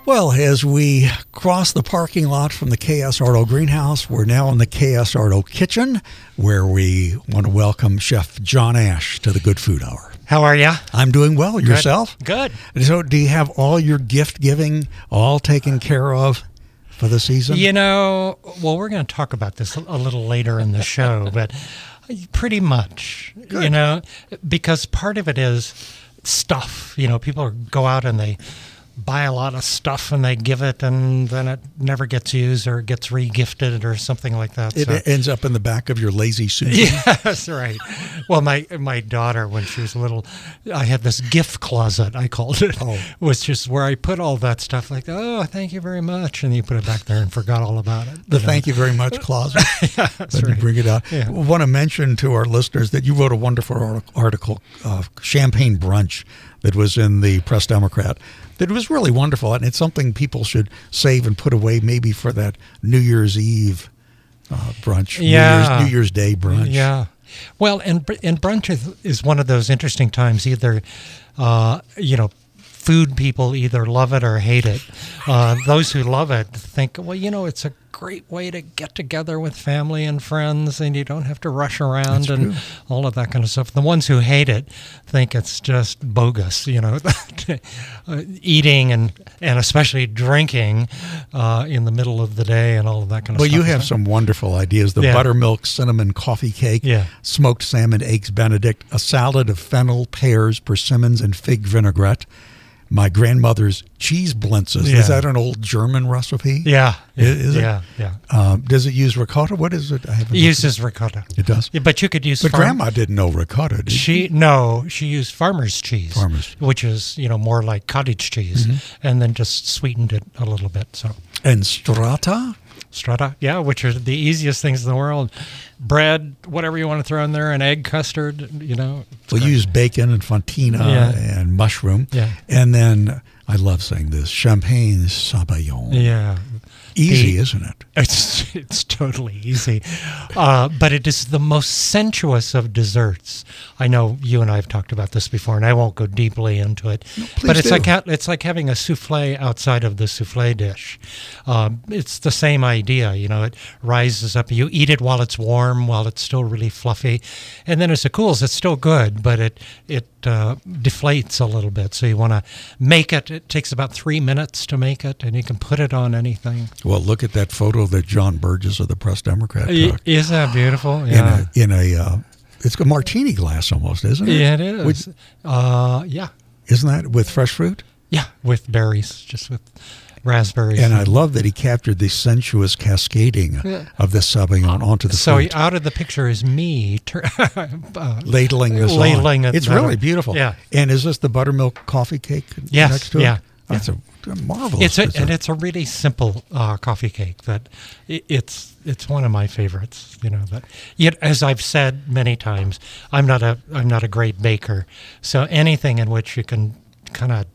Well, as we cross the parking lot from the KS Ardo Greenhouse, we're now in the KS Ardo Kitchen, where we want to welcome Chef John Ash to the Good Food Hour. How are you? I'm doing well. Yourself? Good. So do you have all your gift giving all taken care of for the season? You know, well, we're going to talk about this a little later in the show, but pretty much, Good. You know, because part of it is stuff. You know, people go out and they buy a lot of stuff and they give it, and then it never gets used or it gets re-gifted or something like that. It ends up in the back of your lazy Susan. Yes, right. Well, my daughter, when she was little, I had this gift closet, I called it, was just where I put all that stuff, like, oh, thank you very much, and you put it back there and forgot all about it. The thank you very much closet. Yeah, that's Let me right. bring it out. Yeah. I want to mention to our listeners that you wrote a wonderful article, Champagne Brunch, that was in the Press Democrat. That was really wonderful, and it's something people should save and put away maybe for that New Year's Eve brunch, Yeah. New Year's Day brunch. Yeah. Well, and brunch is one of those interesting times. Either, food people either love it or hate it. Those who love it think, well, it's a great way to get together with family and friends, and you don't have to rush around. That's and true. all of that kind of stuff. The ones who hate it think it's just bogus, eating and especially drinking in the middle of the day and all of that kind of Well, stuff. you have some wonderful ideas. The Yeah. buttermilk cinnamon coffee cake, Yeah. smoked salmon eggs Benedict, a salad of fennel, pears, persimmons, and fig vinaigrette. My grandmother's cheese blintzes. Yeah. Is that an old German recipe? Yeah. Is it? Yeah. Does it use ricotta? What is it? I haven't It uses ricotta. It does? Yeah, but you could use But Grandma didn't know ricotta, did she? She used farmer's cheese. Farmer's. Which is, more like cottage cheese, and then just sweetened it a little bit. So And strata? strata, yeah, which are the easiest things in the world. Bread, whatever you want to throw in there, an egg custard, it's We'll great. use bacon and fontina Yeah. and mushroom. Yeah. And then, I love saying this, champagne sabayon. Yeah. Easy, isn't it? It's totally easy, but it is the most sensuous of desserts. I know you and I have talked about this before, and I won't go deeply into it. please but it's do. it's like having a souffle outside of the souffle dish. It's the same idea, It rises up. You eat it while it's warm, while it's still really fluffy, and then as it cools, it's still good, but it deflates a little bit. So you want to make it. It takes about 3 minutes to make it, and you can put it on anything. Well, look at that photo that John Burgess of the Press Democrat took. Is that beautiful? Yeah. It's a martini glass almost, isn't it? Yeah, it is. Yeah. Isn't that with fresh fruit? Yeah, with berries, just with raspberries. And I love that he captured the sensuous cascading of the sabayon onto the so fruit. out of the picture is me Ladling this ladling on. it It's better. really beautiful. Yeah. And is this the buttermilk coffee cake Yes, next to it? yeah. That's a marvelous dessert. And it's a really simple coffee cake that it's one of my favorites. But yet, as I've said many times, I'm not a great baker, so anything in which you can kind of,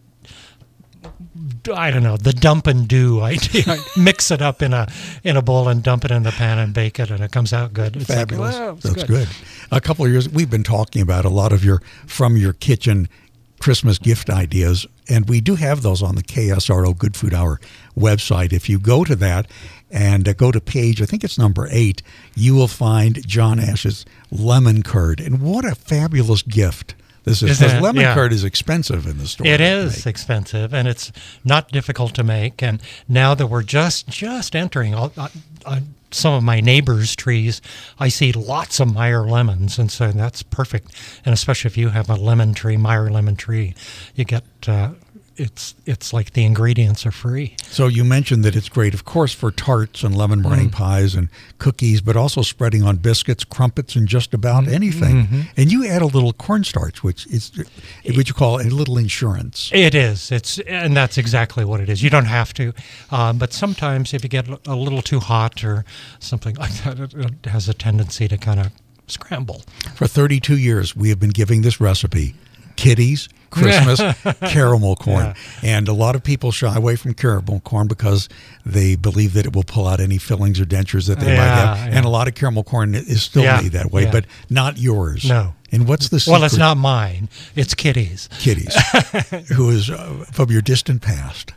I don't know, the dump and do idea. Mix it up in a bowl and dump it in the pan and bake it, and it comes out good. It's Fabulous. Like, wow, it's That's good. A couple of years, we've been talking about a lot of your from your kitchen Christmas gift ideas, and we do have those on the KSRO Good Food Hour website. If you go to that and go to page, I think it's number 8, you will find John Ash's lemon curd. And what a fabulous gift this is. Isn't Because it? lemon Yeah. curd is expensive in the store. It to is make. expensive, and it's not difficult to make. And now that we're just entering some of my neighbors' trees, I see lots of Meyer lemons, and so that's perfect. And especially if you have a lemon tree, Meyer lemon tree, you get it's like the ingredients are free. So you mentioned that it's great, of course, for tarts and lemon meringue pies and cookies, but also spreading on biscuits, crumpets, and just about anything. And you add a little cornstarch, which you call a little insurance. It is. And that's exactly what it is. You don't have to, but sometimes if you get a little too hot or something like that, it has a tendency to kind of scramble. For 32 years, we have been giving this recipe: kitties, Christmas, caramel corn. Yeah. And a lot of people shy away from caramel corn because they believe that it will pull out any fillings or dentures that they might have. Yeah. And a lot of caramel corn is still Yeah, made that way, yeah. but not yours. No. And what's the secret? Well, it's not mine. It's Kitty's. Kitty's, who is from your distant past.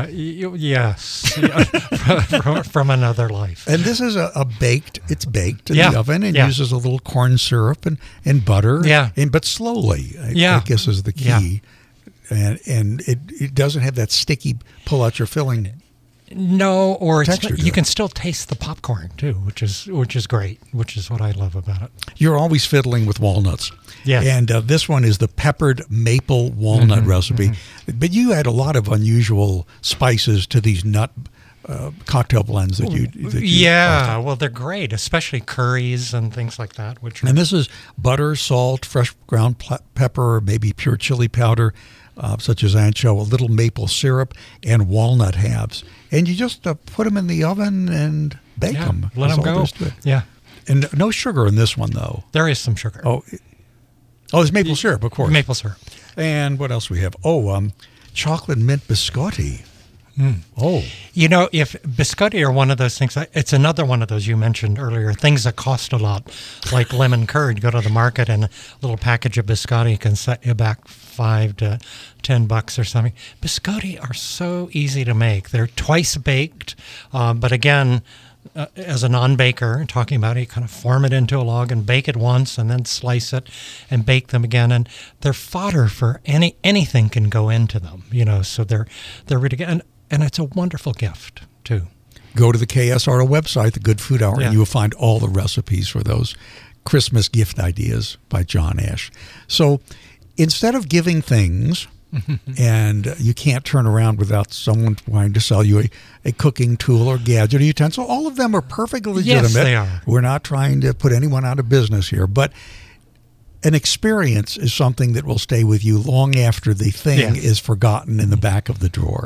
Yes, from another life. And this is it's baked in Yeah. the oven and Yeah. uses a little corn syrup and butter. Yeah. But slowly, Yeah. I guess is the key. And it doesn't have that sticky pull out your filling. No, or Texture to you it. can still taste the popcorn too, which is great, which is what I love about it. You're always fiddling with walnuts. Yes. And this one is the peppered maple walnut recipe. But you add a lot of unusual spices to these nut cocktail blends that you Yeah, well, they're great, especially curries and things like that. Which are, And this is butter, salt, fresh ground pepper, maybe pure chili powder, such as ancho, a little maple syrup, and walnut halves. And you just put them in the oven and bake them. let them go. Yeah, And no sugar in this one, though. there is some sugar. Oh, there's maple syrup, of course. Maple syrup. And what else we have? Chocolate mint biscotti. Oh, You know, if biscotti are one of those things, it's another one of those you mentioned earlier, things that cost a lot, like lemon curd. You go to the market and a little package of biscotti can set you back $5 to $10 or something. Biscotti are so easy to make. They're twice baked, but again, as a non-baker, talking about it, you kind of form it into a log and bake it once and then slice it and bake them again. And they're fodder for anything can go into them, so they're really good. And it's a wonderful gift, too. go to the KSRO website, the Good Food Hour, Yeah. and you will find all the recipes for those Christmas gift ideas by John Ash. So instead of giving things, and you can't turn around without someone wanting to sell you a cooking tool or gadget or utensil, all of them are perfectly legitimate. Yes, they are. We're not trying to put anyone out of business here, but an experience is something that will stay with you long after the thing Yes. is forgotten in the back of the drawer.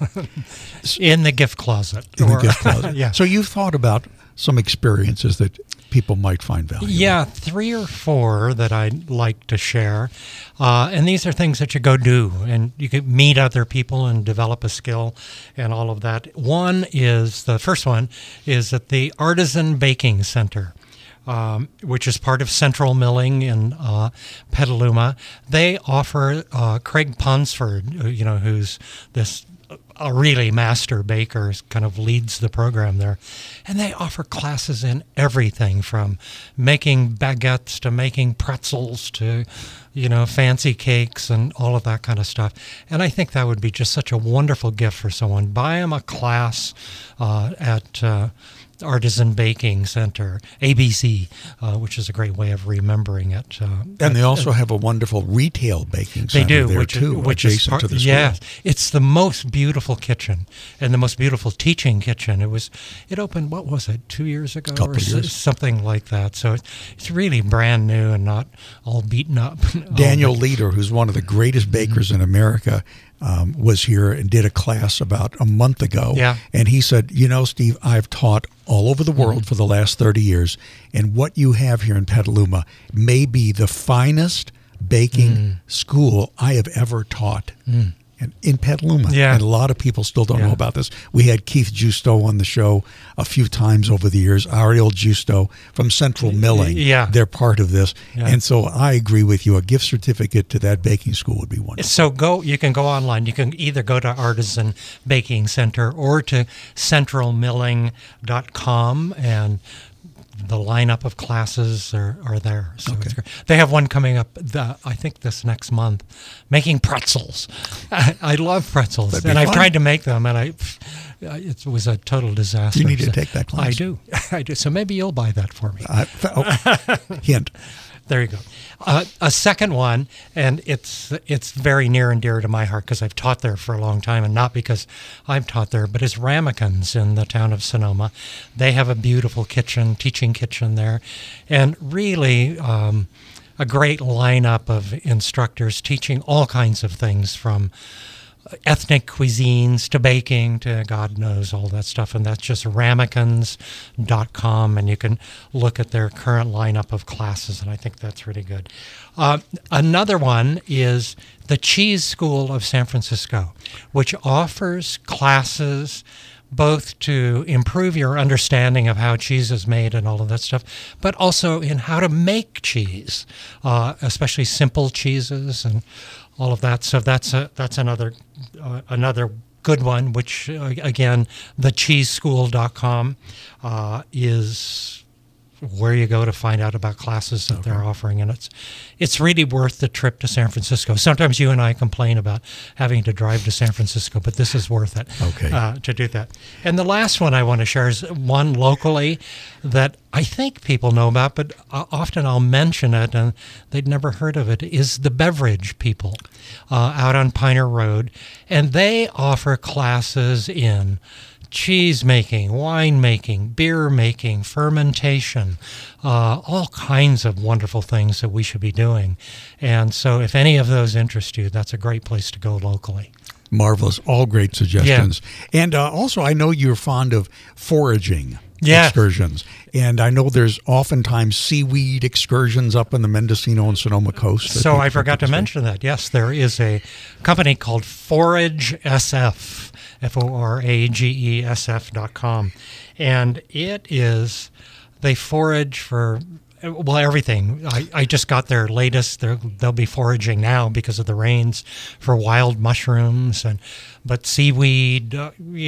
In the gift closet. In the gift closet. Yeah. So you've thought about some experiences that people might find valuable. Yeah, 3 or 4 that I'd like to share. And these are things that you go do, and you can meet other people and develop a skill and all of that. The first one is at the Artisan Baking Center. Which is part of Central Milling in Petaluma. They offer Craig Ponsford, who's a really master baker, kind of leads the program there. And they offer classes in everything from making baguettes to making pretzels to, fancy cakes and all of that kind of stuff. And I think that would be just such a wonderful gift for someone. Buy them a class at Artisan Baking Center, ABC, which is a great way of remembering it. And they also have a wonderful retail baking center They do, there which too, is adjacent to the school. Yes, it's the most beautiful kitchen and the most beautiful teaching kitchen. It opened, what was it, 2 years ago Couple or years. something like that. So it's really brand new and not all beaten up. Daniel Leader, who's one of the greatest bakers in America, was here and did a class about a month ago. Yeah. And he said, Steve, I've taught all over the world for the last 30 years, and what you have here in Petaluma may be the finest baking school I have ever taught. And in Petaluma. Yeah. And a lot of people still don't Yeah. know about this. We had Keith Justo on the show a few times over the years, Ariel Justo from Central Milling. Yeah. They're part of this. Yeah. And so I agree with you. A gift certificate to that baking school would be wonderful. So you can go online. You can either go to Artisan Baking Center or to centralmilling.com, and the lineup of classes are there. So Okay. it's great. They have one coming up, I think this next month, making pretzels. I love pretzels, That'd be and I've fun. tried to make them, and it was a total disaster. You need to take that class. I do. So maybe you'll buy that for me. Hint. There you go. A second one, and it's very near and dear to my heart because I've taught there for a long time, and not because I've taught there, but it's Ramekins in the town of Sonoma. They have a beautiful teaching kitchen there, and really a great lineup of instructors teaching all kinds of things from ethnic cuisines to baking to God knows all that stuff. And that's just ramekins.com. And you can look at their current lineup of classes. And I think that's really good. Another one is the Cheese School of San Francisco, which offers classes both to improve your understanding of how cheese is made and all of that stuff, but also in how to make cheese, especially simple cheeses and all of that. So that's another good one, which, again, thecheeseschool.com is where you go to find out about classes that they're offering. And it's really worth the trip to San Francisco. Sometimes you and I complain about having to drive to San Francisco, but this is worth it to do that. And the last one I want to share is one locally that I think people know about, but often I'll mention it and they'd never heard of it, is the Beverage People out on Piner Road. And they offer classes in cheese making, wine making, beer making, fermentation, all kinds of wonderful things that we should be doing. And so if any of those interest you, that's a great place to go locally. Marvelous. All great suggestions. Yeah. And also, I know you're fond of foraging excursions. And I know there's oftentimes seaweed excursions up in the Mendocino and Sonoma coast. So I forgot to mention that. Yes, there is a company called Forage SF, FORAGESF.com. And it is, they forage for, well, everything. I just got their latest. They'll be foraging now because of the rains for wild mushrooms, but seaweed,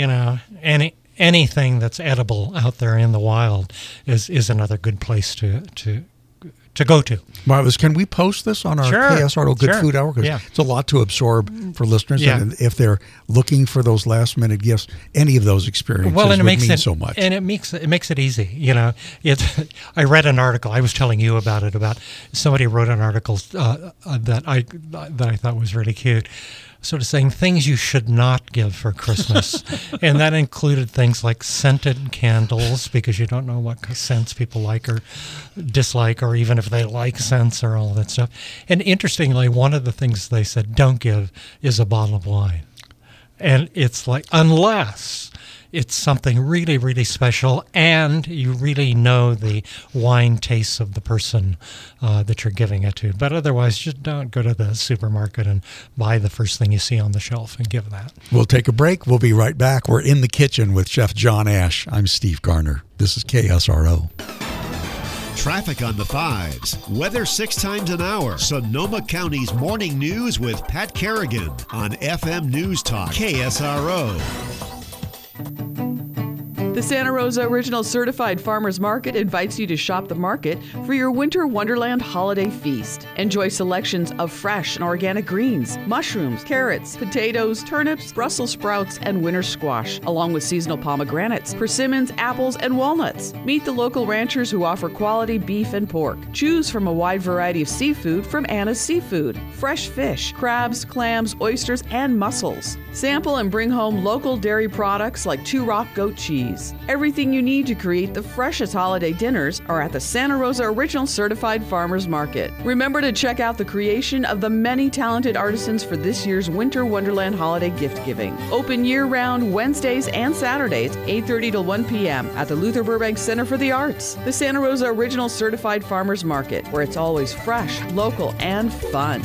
anything that's edible out there in the wild is another good place to go to. Marvelous. Can we post this on our KSRO Good Food Hour? Because it's a lot to absorb for listeners. Yeah. And if they're looking for those last minute gifts, any of those experiences would mean so much. And it makes it easy. I read an article. I was telling you about it. About somebody wrote an article that I thought was really cute. Sort of saying things you should not give for Christmas. And that included things like scented candles, because you don't know what scents people like or dislike, or even if they like scents or all that stuff. And interestingly, one of the things they said don't give is a bottle of wine. And it's like, unless it's something really, really special and you really know the wine tastes of the person that you're giving it to. But otherwise, just don't go to the supermarket and buy the first thing you see on the shelf and give that. We'll take a break. We'll be right back. We're in the kitchen with Chef John Ash. I'm Steve Garner. This is KSRO. Traffic on the 5s. Weather 6 times an hour. Sonoma County's morning news with Pat Kerrigan on FM News Talk KSRO. The Santa Rosa Original Certified Farmers Market invites you to shop the market for your Winter Wonderland holiday feast. Enjoy selections of fresh and organic greens, mushrooms, carrots, potatoes, turnips, Brussels sprouts, and winter squash, along with seasonal pomegranates, persimmons, apples, and walnuts. Meet the local ranchers who offer quality beef and pork. Choose from a wide variety of seafood from Anna's Seafood, fresh fish, crabs, clams, oysters, and mussels. Sample and bring home local dairy products like Two Rock goat cheese. Everything you need to create the freshest holiday dinners are at the Santa Rosa Original Certified Farmers Market. Remember to check out the creation of the many talented artisans for this year's Winter Wonderland holiday gift giving. Open year-round Wednesdays and Saturdays, 8:30 to 1 p.m. at the Luther Burbank Center for the Arts. The Santa Rosa Original Certified Farmers Market, where it's always fresh, local, and fun.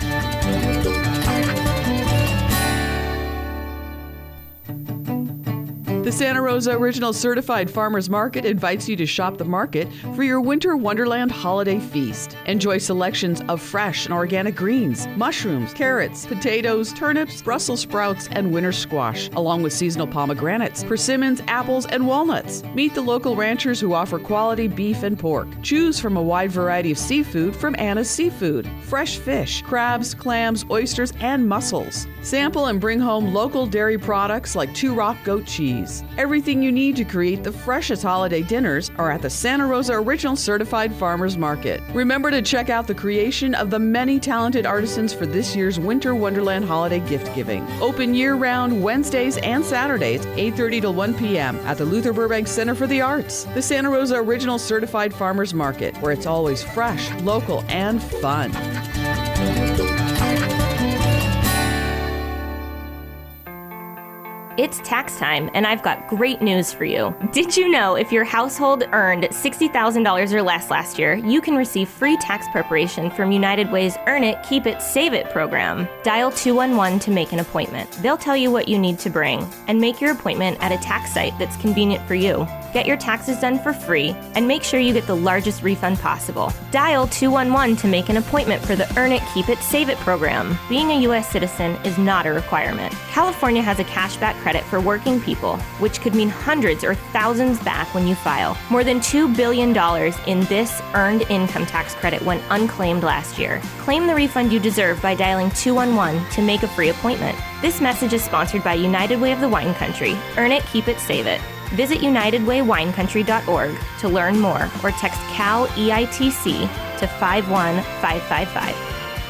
The Santa Rosa Original Certified Farmers Market invites you to shop the market for your Winter Wonderland holiday feast. Enjoy selections of fresh and organic greens, mushrooms, carrots, potatoes, turnips, Brussels sprouts, and winter squash, along with seasonal pomegranates, persimmons, apples, and walnuts. Meet the local ranchers who offer quality beef and pork. Choose from a wide variety of seafood from Anna's Seafood, fresh fish, crabs, clams, oysters, and mussels. Sample and bring home local dairy products like Two Rock goat cheese. Everything you need to create the freshest holiday dinners are at the Santa Rosa Original Certified Farmers Market. Remember to check out the creation of the many talented artisans for this year's Winter Wonderland holiday gift giving. Open year-round Wednesdays and Saturdays, 8:30 to 1 p.m. at the Luther Burbank Center for the Arts. The Santa Rosa Original Certified Farmers Market, where it's always fresh, local, and fun. It's tax time, and I've got great news for you. Did you know if your household earned $60,000 or less last year, you can receive free tax preparation from United Way's Earn It, Keep It, Save It program? Dial 211 to make an appointment. They'll tell you what you need to bring, and make your appointment at a tax site that's convenient for you. Get your taxes done for free, and make sure you get the largest refund possible. Dial 211 to make an appointment for the Earn It, Keep It, Save It program. Being a U.S. citizen is not a requirement. California has a cashback credit for working people, which could mean hundreds or thousands back when you file. More than $2 billion in this earned income tax credit went unclaimed last year. Claim the refund you deserve by dialing 211 to make a free appointment. This message is sponsored by United Way of the Wine Country. Earn It, Keep It, Save It. Visit UnitedWayWineCountry.org to learn more, or text CAL EITC to 51555.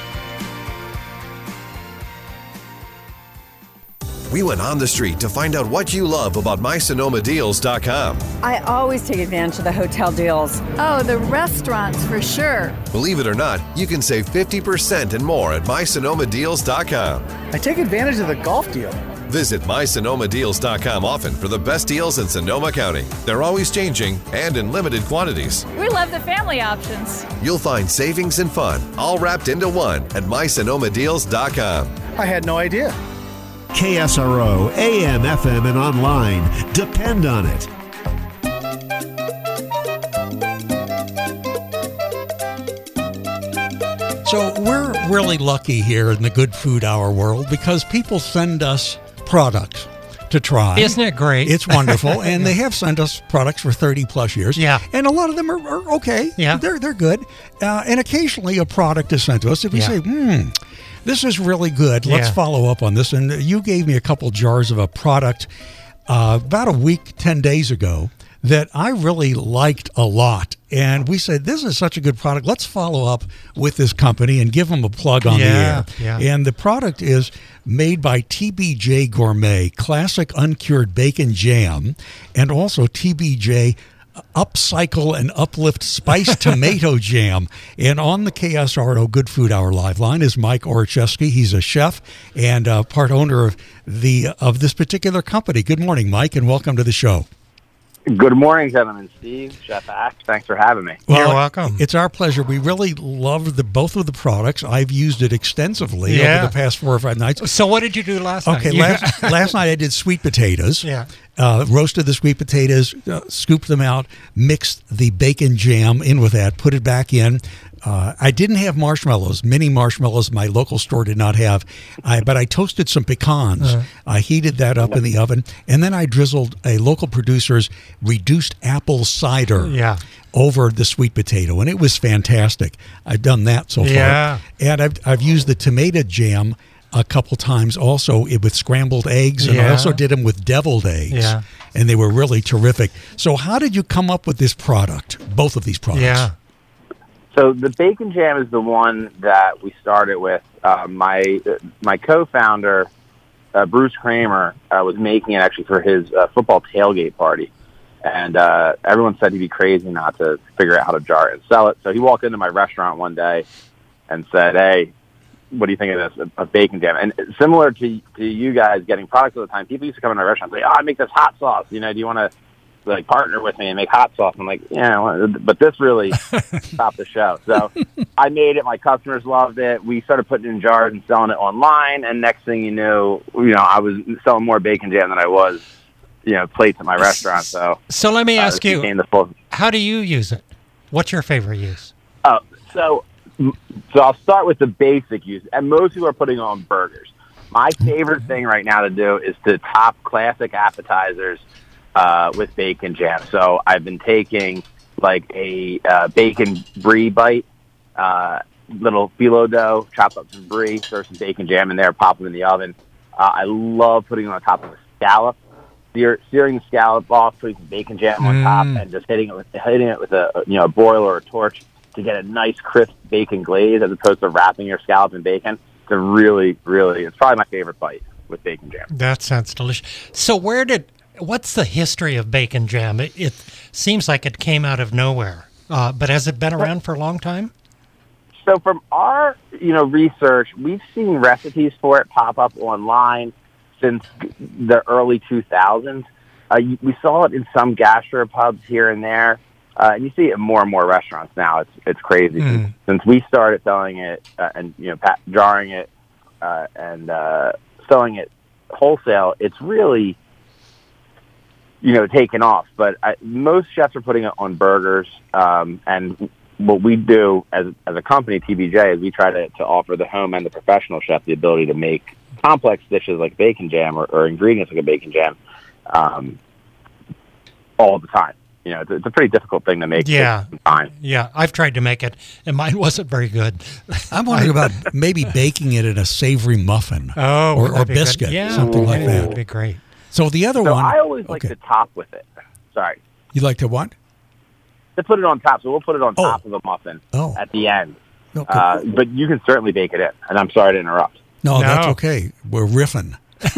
We went on the street to find out what you love about MySonomaDeals.com. I always take advantage of the hotel deals. Oh, the restaurants for sure. Believe it or not, you can save 50% and more at MySonomaDeals.com. I take advantage of the golf deal. Visit MySonomaDeals.com often for the best deals in Sonoma County. They're always changing and in limited quantities. We love the family options. You'll find savings and fun all wrapped into one at MySonomaDeals.com. I had no idea. KSRO, AM, FM, and online. Depend on it. So we're really lucky here in the Good Food Hour world because people send us products to try. Isn't it great? It's wonderful. And they have sent us products for 30 plus years. Yeah. And a lot of them are okay. Yeah. They're good. And occasionally a product is sent to us. If we say, this is really good. Let's follow up on this. And you gave me a couple jars of a product about a week, 10 days ago that I really liked a lot. And we said, this is such a good product. Let's follow up with this company and give them a plug on the air. Yeah. And the product is made by TBJ Gourmet, classic uncured bacon jam, and also TBJ Upcycle and Uplift Spiced Tomato Jam. And on the KSRO Good Food Hour live line is Mike Orchesky. He's a chef and part owner of this particular company. Good morning, Mike, and welcome to the show. Good morning, gentlemen. Steve, Chef Ash, thanks for having me. Well, you're welcome. It's our pleasure. We really love both of the products. I've used it extensively over the past 4 or 5 nights. So what did you do last night? Okay, last night I did sweet potatoes. Yeah. Roasted the sweet potatoes, scooped them out, mixed the bacon jam in with that, put it back in. I didn't have marshmallows, mini marshmallows my local store did not have, but I toasted some pecans. I heated that up in the oven, and then I drizzled a local producer's reduced apple cider over the sweet potato, and it was fantastic. I've done that so far. And I've used the tomato jam a couple times also with scrambled eggs, and I also did them with deviled eggs, and they were really terrific. So how did you come up with this product, both of these products? So the bacon jam is the one that we started with. My co-founder, Bruce Kramer, was making it actually for his football tailgate party. And everyone said he'd be crazy not to figure out how to jar it and sell it. So he walked into my restaurant one day and said, hey, what do you think of this, a bacon jam? And similar to you guys getting products all the time, people used to come in my restaurant and say, I make this hot sauce. Do you want to partner with me and make hot sauce? I'm like, but this really stopped the show. So I made it. My customers loved it. We started putting it in jars and selling it online. And next thing you knew, I was selling more bacon jam than I was, plates at my restaurant. So let me ask you, how do you use it? What's your favorite use? So I'll start with the basic use. And most people are putting on burgers. My favorite thing right now to do is to top classic appetizers with bacon jam. So I've been taking like a bacon brie bite, little phyllo dough, chop up some brie, throw some bacon jam in there, pop them in the oven. I love putting it on top of a scallop, searing the scallop off, putting some bacon jam on top, and just hitting it with a broiler or a torch to get a nice crisp bacon glaze, as opposed to wrapping your scallop in bacon. It's a really, really, it's probably my favorite bite with bacon jam. That sounds delicious. So what's the history of bacon jam? It seems like it came out of nowhere, but has it been around for a long time? So from our research, we've seen recipes for it pop up online since the early 2000s. We saw it in some gastropubs here and there, and you see it in more and more restaurants now. It's crazy. Since we started selling it and jarring it and selling it wholesale, it's really taken off. But most chefs are putting it on burgers, and what we do as a company, TBJ, is we try to offer the home and the professional chef the ability to make complex dishes like bacon jam or ingredients like a bacon jam all the time. It's a pretty difficult thing to make. Yeah, I've tried to make it, and mine wasn't very good. I'm wondering about maybe baking it in a savory muffin or biscuit, something like that. Would be great. So the other one, I always like to top with it. Sorry, you like to what? To put it on top. So we'll put it on top of a muffin at the end. Okay. But you can certainly bake it in. And I'm sorry to interrupt. No, that's okay. We're riffing.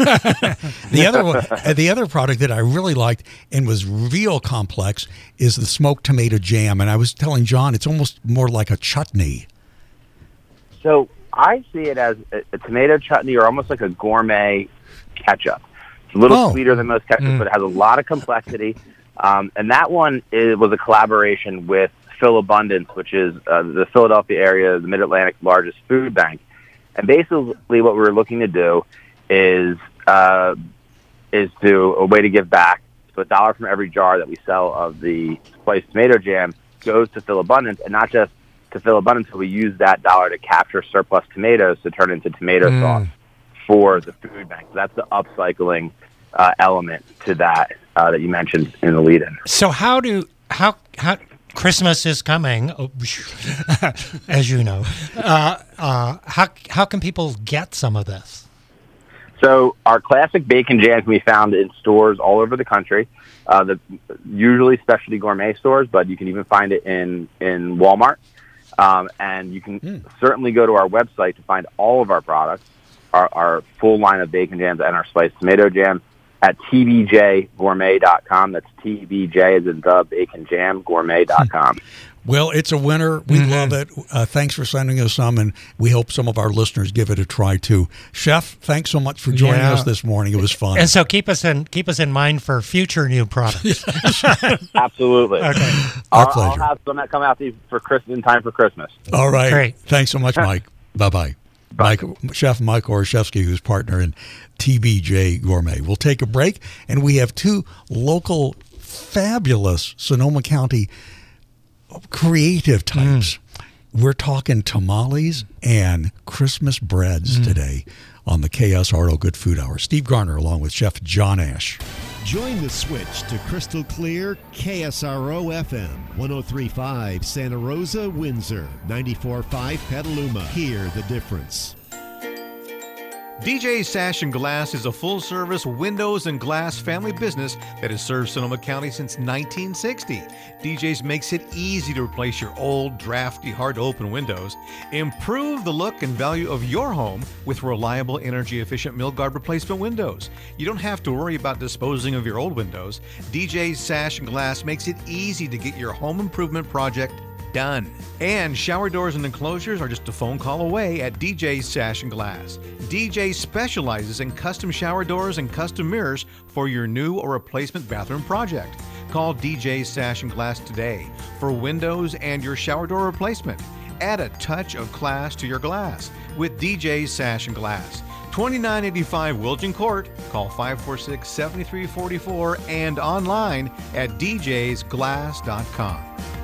The other product that I really liked and was real complex is the smoked tomato jam. And I was telling John, it's almost more like a chutney. So I see it as a tomato chutney or almost like a gourmet ketchup. It's a little sweeter than most ketchup, but it has a lot of complexity. And that one was a collaboration with Philabundance, which is the Philadelphia area, the Mid-Atlantic largest food bank. And basically what we were looking to do is do a way to give back. So $1 from every jar that we sell of the spiced tomato jam goes to Philabundance, and not just to Philabundance, but we use that dollar to capture surplus tomatoes to turn into tomato sauce for the food bank. So that's the upcycling element to that that you mentioned in the lead-in. So how Christmas is coming, as you know. How can people get some of this? So our classic bacon jam can be found in stores all over the country, usually specialty gourmet stores, but you can even find it in Walmart. And you can certainly go to our website to find all of our products, our full line of bacon jams and our spiced tomato jam at tbjgourmet.com. That's TBJ as in the bacon jam, gourmet.com. Well, it's a winner. We love it. Thanks for sending us some, and we hope some of our listeners give it a try too. Chef, thanks so much for joining us this morning. It was fun. And so keep us in mind for future new products. Absolutely. Okay. Our pleasure. I'll have some that come out for Christmas in time for Christmas. All right. Great. Thanks so much, Mike. Bye-bye. Chef Mike Orszewski, who's partner in TBJ Gourmet. We'll take a break, and we have two local, fabulous Sonoma County creative types. We're talking tamales and Christmas breads today on the KSRO Good Food Hour. Steve Garner along with Chef John Ash. Join the switch to crystal clear KSRO FM 103.5 Santa Rosa, Windsor, 94.5 Petaluma. Hear the difference. DJ Sash and Glass is a full-service windows and glass family business that has served Sonoma County since 1960. DJ's makes it easy to replace your old, drafty, hard-to-open windows. Improve the look and value of your home with reliable, energy-efficient Milgard replacement windows. You don't have to worry about disposing of your old windows. DJ Sash and Glass makes it easy to get your home improvement project done. And shower doors and enclosures are just a phone call away at DJ Sash and Glass. DJ specializes in custom shower doors and custom mirrors for your new or replacement bathroom project. Call DJ Sash and Glass today for windows and your shower door replacement. Add a touch of class to your glass with DJ Sash and Glass. 2985 Wilton Court. Call 546-7344 and online at djsglass.com.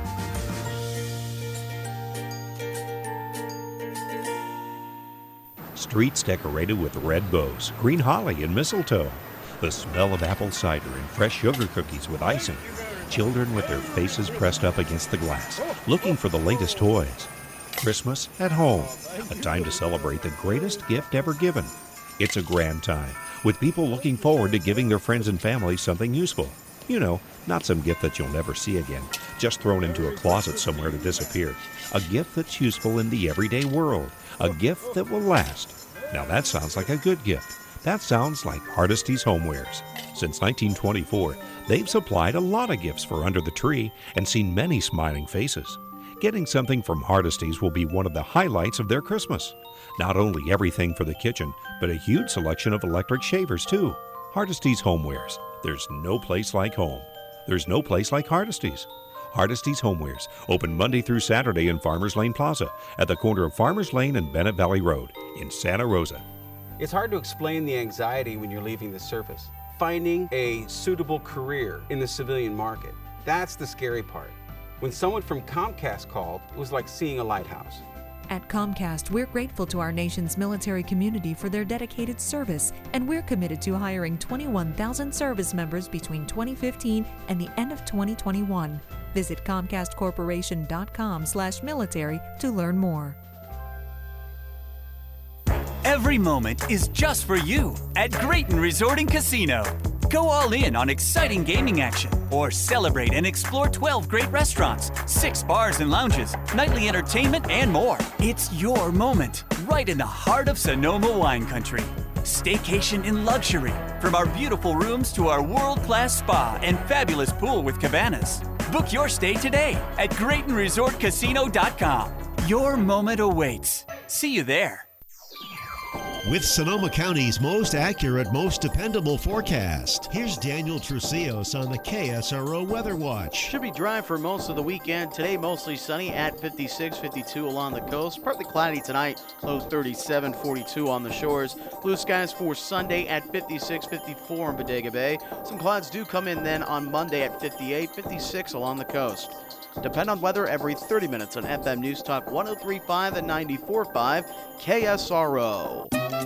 Streets decorated with red bows, green holly, and mistletoe. The smell of apple cider and fresh sugar cookies with icing. Children with their faces pressed up against the glass, looking for the latest toys. Christmas at home, a time to celebrate the greatest gift ever given. It's a grand time, with people looking forward to giving their friends and family something useful. You know, not some gift that you'll never see again, just thrown into a closet somewhere to disappear. A gift that's useful in the everyday world. A gift that will last. Now that sounds like a good gift. That sounds like Hardesty's Homewares. Since 1924, they've supplied a lot of gifts for under the tree and seen many smiling faces. Getting something from Hardesty's will be one of the highlights of their Christmas. Not only everything for the kitchen, but a huge selection of electric shavers, too. Hardesty's Homewares. There's no place like home. There's no place like Hardesty's. Hardesty's Homewares, open Monday through Saturday in Farmers Lane Plaza at the corner of Farmers Lane and Bennett Valley Road in Santa Rosa. It's hard to explain the anxiety when you're leaving the service. Finding a suitable career in the civilian market, that's the scary part. When someone from Comcast called, it was like seeing a lighthouse. At Comcast, we're grateful to our nation's military community for their dedicated service, and we're committed to hiring 21,000 service members between 2015 and the end of 2021. Visit ComcastCorporation.com/military to learn more. Every moment is just for you at Grayton Resort and Casino. Go all in on exciting gaming action or celebrate and explore 12 great restaurants, 6 bars and lounges, nightly entertainment, and more. It's your moment, right in the heart of Sonoma wine country. Staycation in luxury, from our beautiful rooms to our world-class spa and fabulous pool with cabanas. Book your stay today at GraytonResortCasino.com. Your moment awaits. See you there. With Sonoma County's most accurate, most dependable forecast, here's Daniel Trucios on the KSRO Weather Watch. Should be dry for most of the weekend. Today, mostly sunny at 56, 52 along the coast. Partly cloudy tonight, lows 37, 42 on the shores. Blue skies for Sunday at 56, 54 in Bodega Bay. Some clouds do come in then on Monday at 58, 56 along the coast. Depend on weather every 30 minutes on FM News Talk 103.5 and 94.5 KSRO.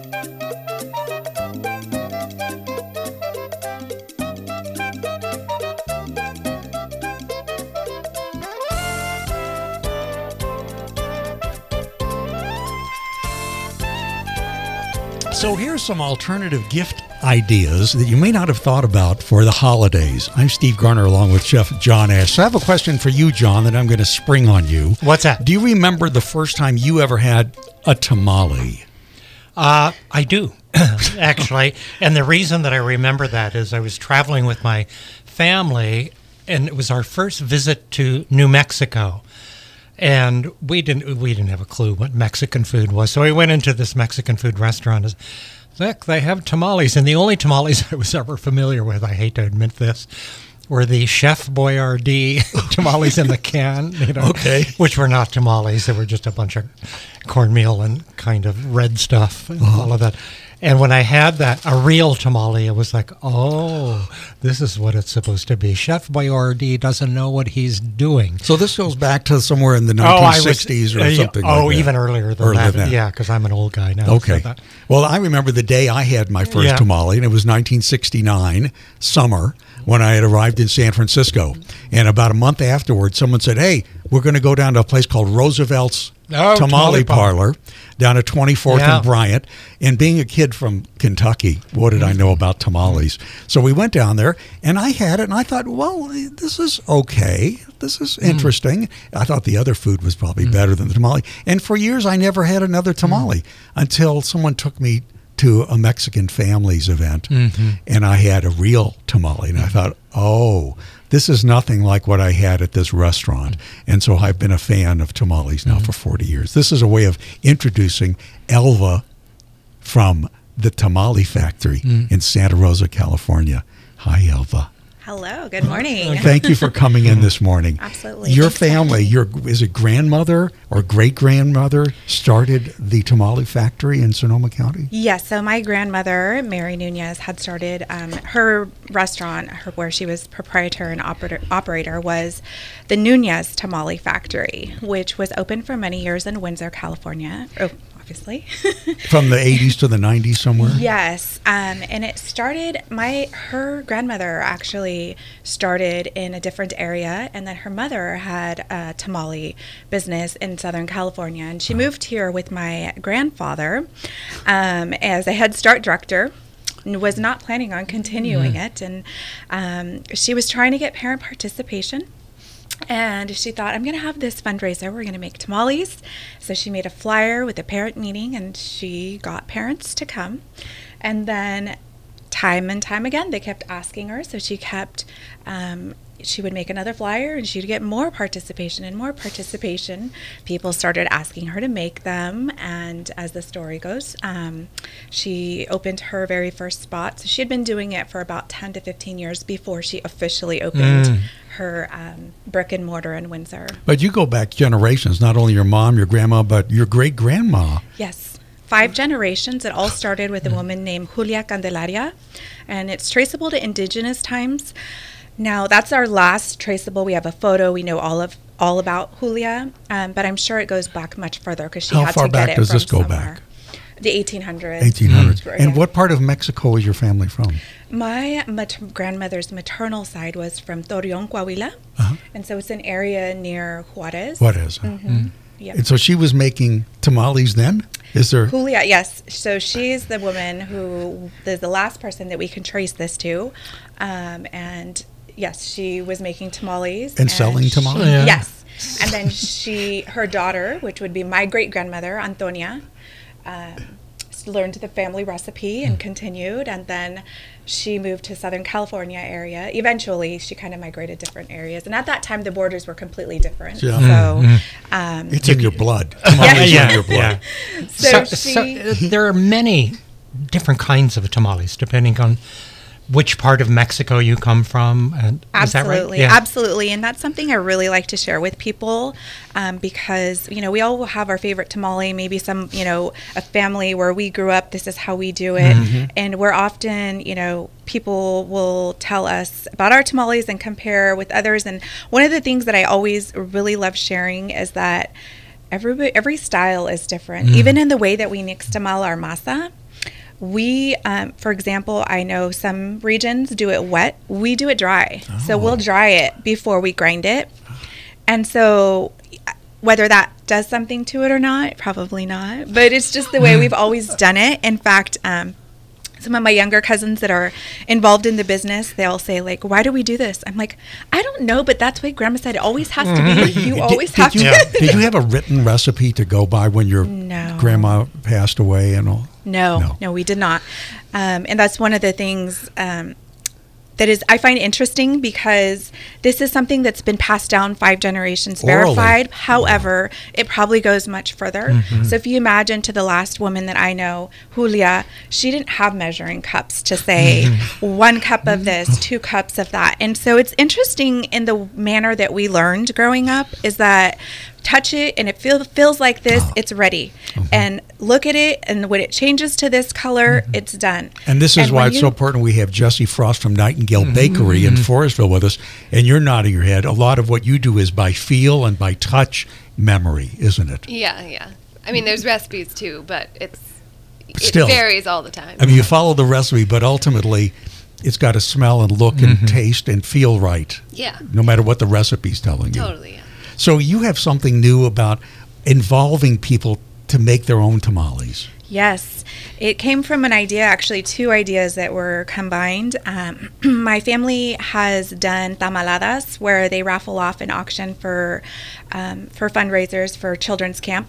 So here's some alternative gift ideas that you may not have thought about for the holidays. I'm Steve Garner along with Chef John Ash. So I have a question for you, John, that I'm going to spring on you. What's that? Do you remember the first time you ever had a tamale? I do, actually. And the reason that I remember that is I was traveling with my family, and it was our first visit to New Mexico. And we didn't have a clue what Mexican food was. So we went into this Mexican food restaurant. Look, they have tamales. And the only tamales I was ever familiar with, I hate to admit this, were the Chef Boyardee tamales in the can, okay, which were not tamales. They were just a bunch of cornmeal and kind of red stuff and all of that. And when I had that, a real tamale, it was like, oh, this is what it's supposed to be. Chef Boyardee doesn't know what he's doing. So this goes back to somewhere in the 1960s or something like that. Oh, even earlier than that. Yeah, because I'm an old guy now. Okay. So well, I remember the day I had my first tamale, and it was 1969, summer, when I had arrived in San Francisco. And about a month afterwards, someone said, hey, we're going to go down to a place called Roosevelt's Tamale Parlor down at 24th and Bryant. And being a kid from Kentucky, what did I know about tamales? So we went down there, and I had it, and I thought, well, this is okay. This is interesting. I thought the other food was probably better than the tamale. And for years, I never had another tamale until someone took me to a Mexican family's event, and I had a real tamale, and I thought, oh, this is nothing like what I had at this restaurant. And so I've been a fan of tamales now for 40 years. This is a way of introducing Elva from the Tamale Factory in Santa Rosa, California. Hi, Elva. Hello, good morning. Thank you for coming in this morning. Absolutely. Your family, is it grandmother or great-grandmother started the Tamale Factory in Sonoma County? Yes, so my grandmother, Mary Nunez, had started her restaurant, where she was proprietor and operator, was the Nunez Tamale Factory, which was open for many years in Windsor, California. Oh, obviously. From the 80s to the 90s somewhere? Yes. And it started, her grandmother actually started in a different area, and then her mother had a tamale business in Southern California. And she moved here with my grandfather as a Head Start director. And was not planning on continuing it. And she was trying to get parent participation. And she thought, I'm going to have this fundraiser. We're going to make tamales. So she made a flyer with a parent meeting, and she got parents to come. And then time and time again, they kept asking her. So she kept she would make another flyer, and she'd get more participation and more participation. People started asking her to make them, and as the story goes, she opened her very first spot. So she had been doing it for about 10 to 15 years before she officially opened her brick and mortar in Windsor. But you go back generations, not only your mom, your grandma, but your great-grandma. Yes. 5 generations. It all started with a woman named Julia Candelaria, and it's traceable to indigenous times. Now, that's our last traceable. We have a photo. We know all about Julia, but I'm sure it goes back much further because she had to get it from somewhere. How far back does this go back? The 1800s. 1800s. And what part of Mexico is your family from? My grandmother's maternal side was from Torreon, Coahuila, and so it's an area near Juarez. Juarez. Yep. And so she was making tamales then? Is there Julia? Yes. So she's the woman who is the last person that we can trace this to, and yes, she was making tamales and selling tamales. Yes, and then her daughter, which would be my great grandmother Antonia, learned the family recipe and continued, and then she moved to Southern California area. Eventually, she kind of migrated different areas, and at that time, the borders were completely different. Yeah. So, it's in your blood. Tamales in your blood. So there are many different kinds of tamales depending on which part of Mexico you come from. And absolutely, is that right? Yeah. Absolutely. And that's something I really like to share with people because, we all have our favorite tamale, maybe some, a family where we grew up, this is how we do it. And we're often, people will tell us about our tamales and compare with others. And one of the things that I always really love sharing is that every style is different. Even in the way that we nixtamal our masa. We, for example, I know some regions do it wet. We do it dry. So we'll dry it before we grind it. And so whether that does something to it or not, probably not. But it's just the way we've always done it. In fact, some of my younger cousins that are involved in the business, they'll say, like, why do we do this? I'm like, I don't know, but that's what Grandma said. It always has to be. You always have to. Did you have a written recipe to go by when your grandma passed away and all? No, we did not. And that's one of the things that is I find interesting because this is something that's been passed down 5 generations, verified. However, it probably goes much further. So if you imagine to the last woman that I know, Julia, she didn't have measuring cups to say 1 cup of this, 2 cups of that. And so it's interesting in the manner that we learned growing up is that touch it and it feels like this, it's ready. And look at it, and when it changes to this color, it's done. And this is why it's so important we have Jesse Frost from Nightingale Bakery in Forestville with us. And you're nodding your head. A lot of what you do is by feel and by touch memory, isn't it? Yeah. I mean, there's recipes too, but it Still varies all the time. I mean, you follow the recipe, but ultimately it's got to smell and look and taste and feel right. Yeah. No matter what the recipe's telling you. Totally, yeah. So you have something new about involving people to make their own tamales. Yes. It came from an idea, actually 2 ideas that were combined. My family has done tamaladas where they raffle off an auction for fundraisers for children's camp,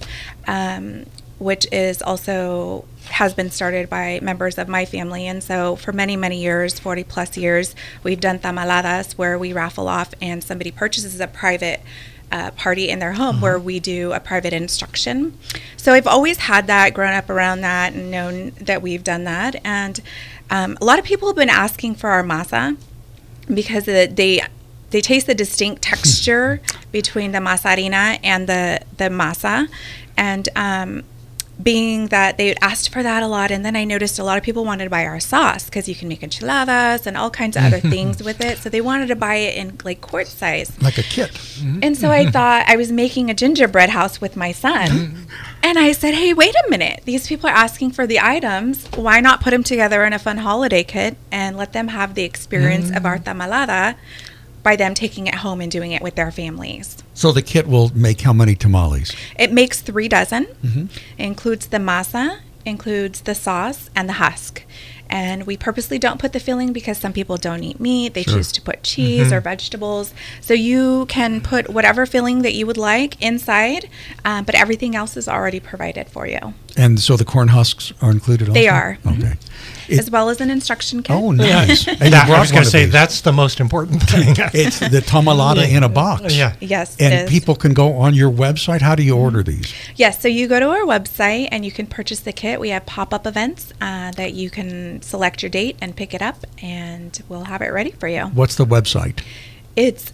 which is also has been started by members of my family. And so for many, many years, 40 plus years, we've done tamaladas where we raffle off and somebody purchases a private party in their home where we do a private instruction. So I've always had that, grown up around that, and known that we've done that. And a lot of people have been asking for our masa because they taste the distinct texture between the masa harina and the masa. And being that they asked for that a lot, and then I noticed a lot of people wanted to buy our sauce because you can make enchiladas and all kinds of other things with it. So they wanted to buy it in like quart size, like a kit. And so I thought I was making a gingerbread house with my son, and I said, "Hey, wait a minute! These people are asking for the items. Why not put them together in a fun holiday kit and let them have the experience of our tamalada by them taking it home and doing it with their families?" So the kit will make how many tamales? It makes 3 dozen. It includes the masa, includes the sauce, and the husk. And we purposely don't put the filling because some people don't eat meat. They choose to put cheese or vegetables. So you can put whatever filling that you would like inside, but everything else is already provided for you. And so the corn husks are included also? They are. Okay. As well as an instruction kit. Oh, nice. And I you was going brought to one say of these. that's the most important thing. It's the tamalada in a box. Yeah. Yes, it And is. people can go on your website. How do you order these? Yes, so you go to our website and you can purchase the kit. We have pop-up events that you can select your date and pick it up, and we'll have it ready for you. What's the website? It's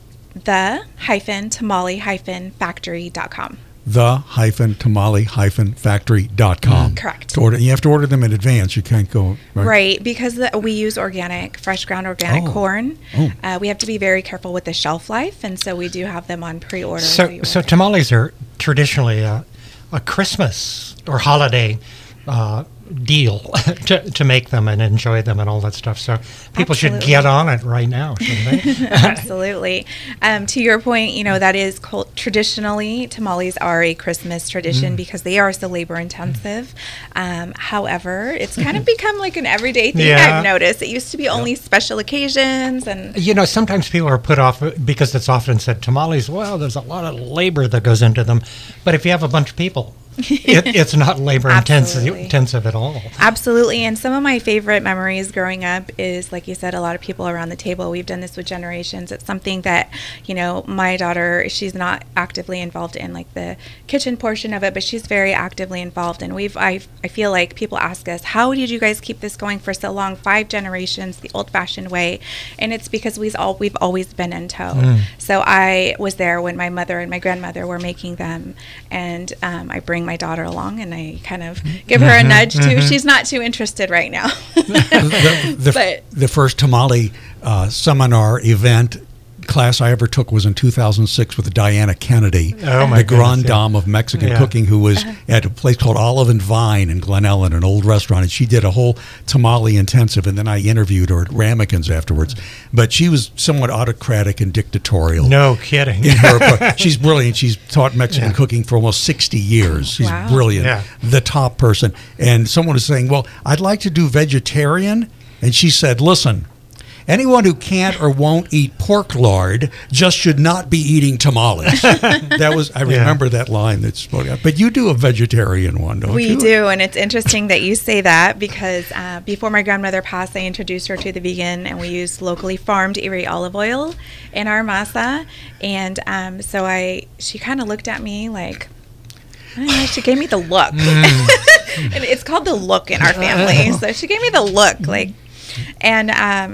the-tamale-factory.com. the-tamale-factory.com. Correct. To order, you have to order them in advance. You can't go Right, because we use organic, fresh ground organic corn. We have to be very careful with the shelf life, and so we do have them on pre-order. So tamales are traditionally a Christmas or holiday deal to make them and enjoy them and all that stuff. So people should get on it right now, shouldn't they? Absolutely. To your point, that is traditionally tamales are a Christmas tradition because they are so labor intensive. However, it's kind of become like an everyday thing. Yeah. I've noticed it used to be only special occasions, and Sometimes people are put off because it's often said tamales, well, there's a lot of labor that goes into them. But if you have a bunch of people, it's not labor intensive at all. Absolutely. And some of my favorite memories growing up is, like you said, a lot of people around the table. We've done this with generations. It's something that, my daughter, she's not actively involved in like the kitchen portion of it, but she's very actively involved. And I feel like people ask us, how did you guys keep this going for so long? 5 generations, the old fashioned way. And it's because we've always been in tow. So I was there when my mother and my grandmother were making them. And I bring my daughter along and I kind of give her a nudge too. She's not too interested right now. The first tamale seminar event class I ever took was in 2006 with Diana Kennedy, the Grande Dame of Mexican cooking, who was at a place called Olive and Vine in Glen Ellen, an old restaurant, and she did a whole tamale intensive, and then I interviewed her at Ramekins afterwards. But she was somewhat autocratic and dictatorial. No kidding. She's brilliant. She's taught Mexican cooking for almost 60 years. She's brilliant. Yeah. The top person. And someone was saying, well, I'd like to do vegetarian. And she said, listen, anyone who can't or won't eat pork lard just should not be eating tamales. I remember that line that spoke out. But you do a vegetarian one, don't you? We do, and it's interesting that you say that because before my grandmother passed, I introduced her to the vegan, and we used locally farmed Erie olive oil in our masa. And she kind of looked at me like, I don't know, she gave me the look. And it's called the look in our family. So she gave me the look, and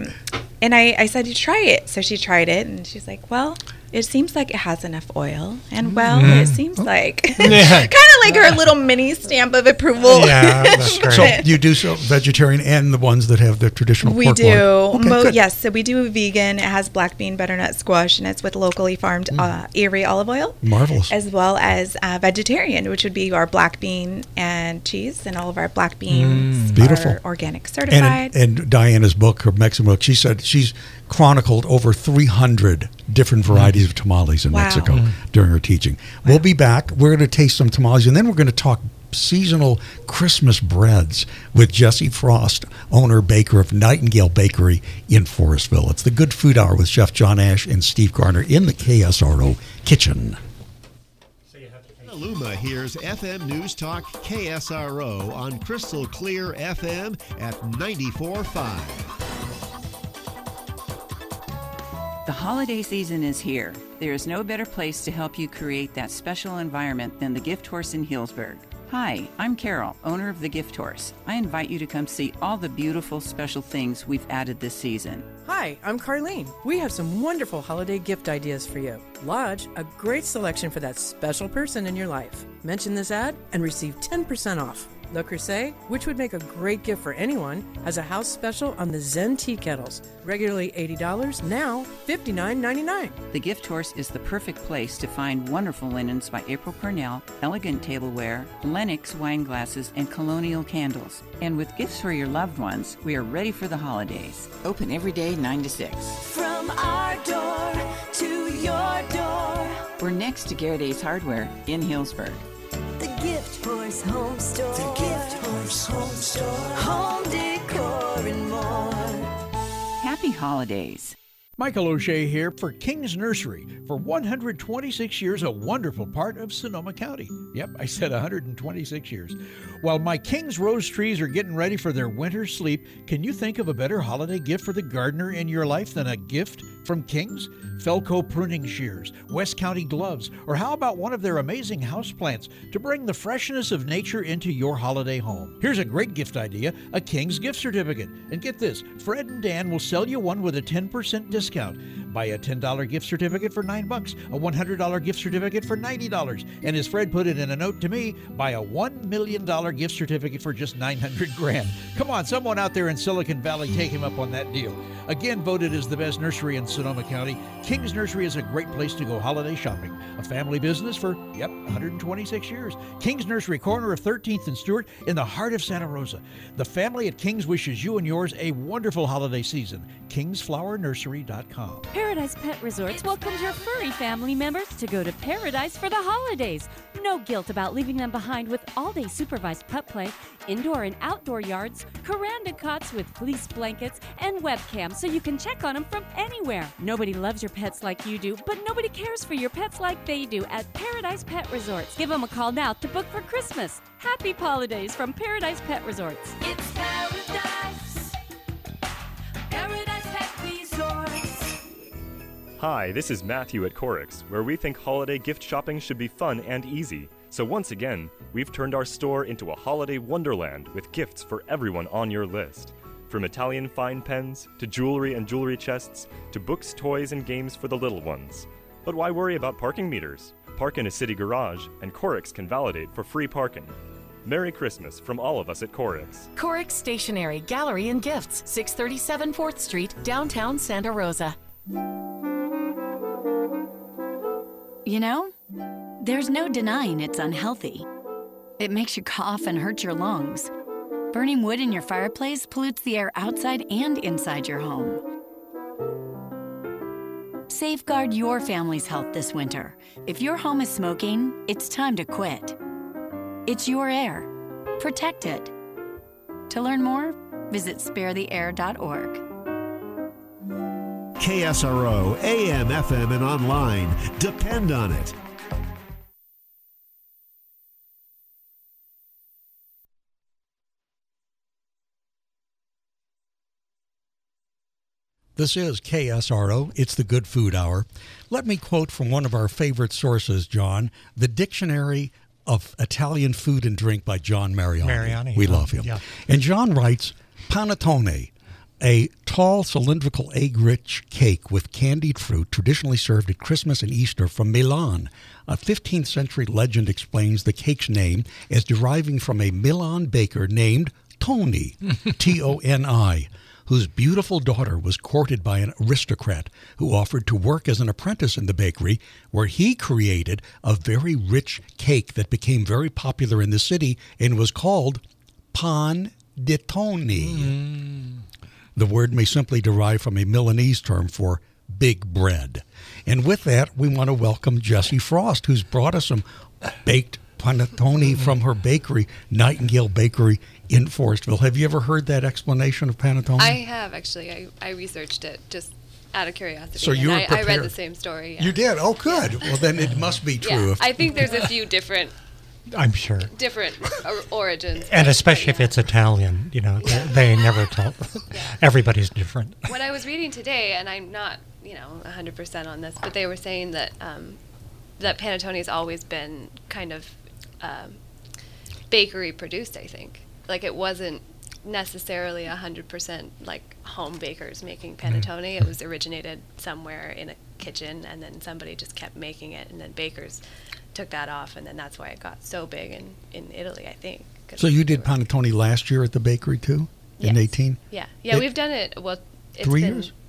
I said, you try it. So she tried it, and she's like, well, it seems like it has enough oil. And, it seems like kind of like her little mini stamp of approval. Yeah, that's great. So you do vegetarian and the ones that have the traditional pork We do. Okay, yes, so we do vegan. It has black bean butternut squash, and it's with locally farmed Erie olive oil. Marvelous. As well as vegetarian, which would be our black bean and cheese, and all of our black beans beautiful. are organic certified. And Diana's book, her Mexican book, she said she's chronicled over 300 different varieties of tamales in Mexico during her teaching. We'll be back. We're going to taste some tamales, and then we're going to talk seasonal Christmas breads with Jesse Frost, owner baker of Nightingale Bakery in Forestville. It's the Good Food Hour with Chef John Ash and Steve Garner in the KSRO kitchen. Luma hears FM News Talk KSRO on Crystal Clear FM at 94.5. The holiday season is here. There is no better place to help you create that special environment than the Gift Horse in Healdsburg. Hi, I'm Carol, owner of the Gift Horse. I invite you to come see all the beautiful special things we've added this season. Hi, I'm Carlene. We have some wonderful holiday gift ideas for you. Lodge, a great selection for that special person in your life. Mention this ad and receive 10% off. Le Creuset, which would make a great gift for anyone, has a house special on the Zen tea kettles. Regularly $80, now $59.99. The Gift Horse is the perfect place to find wonderful linens by April Purnell, elegant tableware, Lennox wine glasses, and colonial candles. And with gifts for your loved ones, we are ready for the holidays. Open every day 9 to 6. From our door to your door. We're next to Garrett's Hardware in Healdsburg. The Gift Horse Home Store. The Gift Horse Home Store. Home decor and more. Happy holidays. Michael O'Shea here for King's Nursery. For 126 years, a wonderful part of Sonoma County. Yep, I said 126 years. While my King's rose trees are getting ready for their winter sleep, can you think of a better holiday gift for the gardener in your life than a gift from King's? Felco pruning shears, West County gloves, or how about one of their amazing houseplants to bring the freshness of nature into your holiday home? Here's a great gift idea, a King's gift certificate. And get this, Fred and Dan will sell you one with a 10% discount. Buy a $10 gift certificate for $9, a $100 gift certificate for $90. And as Fred put it in a note to me, buy a $1 million gift certificate for just $900,000. Come on, someone out there in Silicon Valley, take him up on that deal. Again, voted as the best nursery in Sonoma County, King's Nursery is a great place to go holiday shopping. A family business for, 126 years. King's Nursery, corner of 13th and Stewart, in the heart of Santa Rosa. The family at King's wishes you and yours a wonderful holiday season. KingsFlowerNursery.com. Paradise Pet Resorts welcomes your furry family members to go to paradise for the holidays. No guilt about leaving them behind with all-day supervised pup play, indoor and outdoor yards, Kuranda cots with fleece blankets, and webcams so you can check on them from anywhere. Nobody loves your pets like you do, but nobody cares for your pets like they do at Paradise Pet Resorts. Give them a call now to book for Christmas. Happy holidays from Paradise Pet Resorts. It's paradise. Paradise Pet Resorts. Hi, this is Matthew at Corix, where we think holiday gift shopping should be fun and easy. So once again, we've turned our store into a holiday wonderland with gifts for everyone on your list. From Italian fine pens, to jewelry and jewelry chests, to books, toys, and games for the little ones. But why worry about parking meters? Park in a city garage, and Corix can validate for free parking. Merry Christmas from all of us at Corix. Corix Stationery, Gallery, and Gifts, 637 4th Street, downtown Santa Rosa. You know, there's no denying it's unhealthy. It makes you cough and hurt your lungs. Burning wood in your fireplace pollutes the air outside and inside your home. Safeguard your family's health this winter. If your home is smoking, it's time to quit. It's your air. Protect it. To learn more, visit sparetheair.org. KSRO, AM, FM, and online. Depend on it. This is KSRO. It's the Good Food Hour. Let me quote from one of our favorite sources, John, the Dictionary of Italian Food and Drink by John Mariani. We love him. Yeah. And John writes, panettone, a tall cylindrical egg-rich cake with candied fruit traditionally served at Christmas and Easter from Milan. A 15th century legend explains the cake's name as deriving from a Milan baker named Toni, Toni, whose beautiful daughter was courted by an aristocrat who offered to work as an apprentice in the bakery, where he created a very rich cake that became very popular in the city and was called pan di Toni. The word may simply derive from a Milanese term for big bread. And with that, we want to welcome Jessie Frost, who's brought us some baked panettone from her bakery, Nightingale Bakery in Forestville. Have you ever heard that explanation of panettone? I have, actually. I researched it just out of curiosity. So you were prepared. I read the same story. Yeah. You did? Oh, good. Yeah. Well, then it must be true. Yeah. I think there's a few different... I'm sure. Different origins. And especially if it's Italian, you know, they never tell. Everybody's different. What I was reading today, and I'm not, 100% on this, but they were saying that that panettone's always been kind of bakery produced, I think. Like, it wasn't necessarily 100% like home bakers making panettone. It was originated somewhere in a kitchen, and then somebody just kept making it, and then bakers took that off, and then that's why it got so big in Italy, I think. So you did panettone last year at the bakery too, in 18? Yeah, we've done it. Well, it's 3 been years?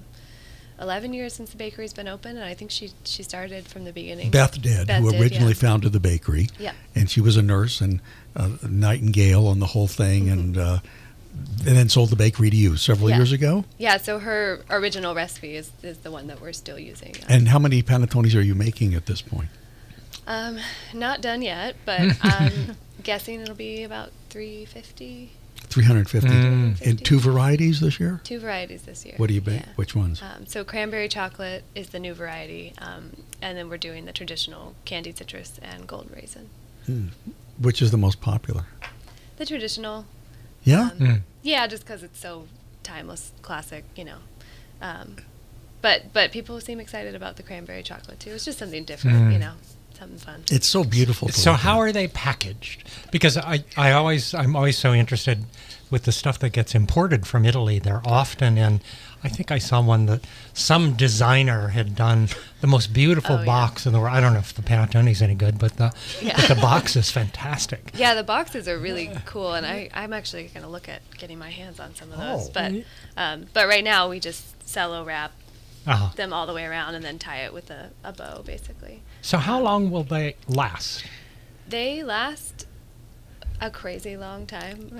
11 years since the bakery's been open, and I think she started from the beginning. Beth did, who originally founded the bakery. Yeah. And she was a nurse and Nightingale and the whole thing, and then sold the bakery to you several years ago? Yeah, so her original recipe is the one that we're still using. And how many panettones are you making at this point? Not done yet, but I'm guessing it'll be about 350. 350. And 2 varieties this year? 2 varieties this year. What do you bake? Yeah. Which ones? So cranberry chocolate is the new variety, and then we're doing the traditional candied citrus and golden raisin. Which is the most popular? The traditional. Yeah? Yeah, just because it's so timeless, classic, you know. But people seem excited about the cranberry chocolate too. It's just something different, you know, something fun. It's so beautiful. So how are they packaged? Because I'm always so interested with the stuff that gets imported from Italy. They're often in, I think I saw one that some designer had done the most beautiful box in the world. I don't know if the Panettone's any good, but the box is fantastic. Yeah, the boxes are really cool, and I'm actually going to look at getting my hands on some of those. But right now we just cello wrap them all the way around and then tie it with a bow, basically. So how long will they last? They last a crazy long time,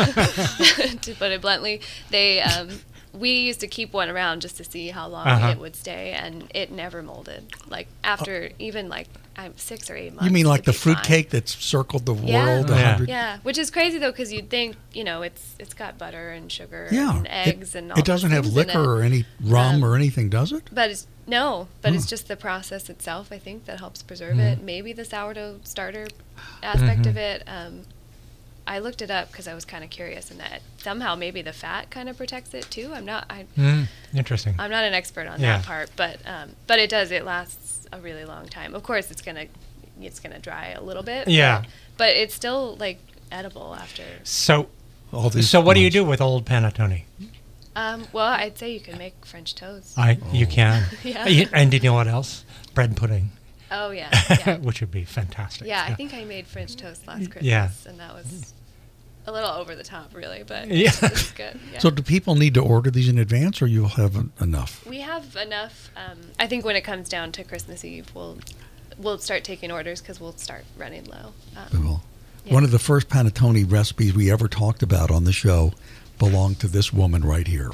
to put it bluntly. We used to keep one around just to see how long it would stay, and it never molded. Like after even 6 or 8 months. You mean like the fruit cake that's circled the world? Yeah, which is crazy though, because you'd think, you know, it's got butter and sugar and eggs and all. It doesn't have liquor or any rum or anything, does it? But it's just the process itself, I think, that helps preserve it. Maybe the sourdough starter aspect of it. I looked it up because I was kind of curious, and that somehow maybe the fat kind of protects it too. Interesting. I'm not an expert on that part, but it does. It lasts a really long time. Of course, it's gonna dry a little bit. Yeah. But it's still like edible after. So what do you do with old panettone? Well, I'd say you can make French toast. You can. Yeah. And do you know what else? Bread pudding. Oh yeah. Which would be fantastic. Yeah, I think I made French toast last Christmas, and that was a little over the top, really, but it was good. Yeah. So do people need to order these in advance, or you'll have enough? We have enough. I think when it comes down to Christmas Eve, we'll start taking orders because we'll start running low. One of the first panettone recipes we ever talked about on the show belonged to this woman right here.